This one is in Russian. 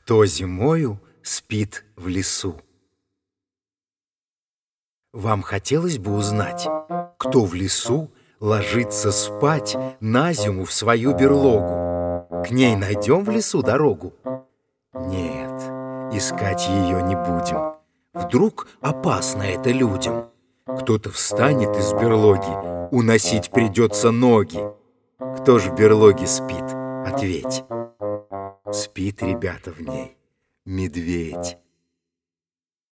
Кто зимою спит в лесу? Вам хотелось бы узнать, кто в лесу ложится спать на зиму в свою берлогу? К ней найдем в лесу дорогу? Нет, искать ее не будем. Вдруг опасно это людям. Кто-то встанет из берлоги, уносить придется ноги. Кто ж в берлоге спит? Ответь. Спит, ребята, в ней медведь.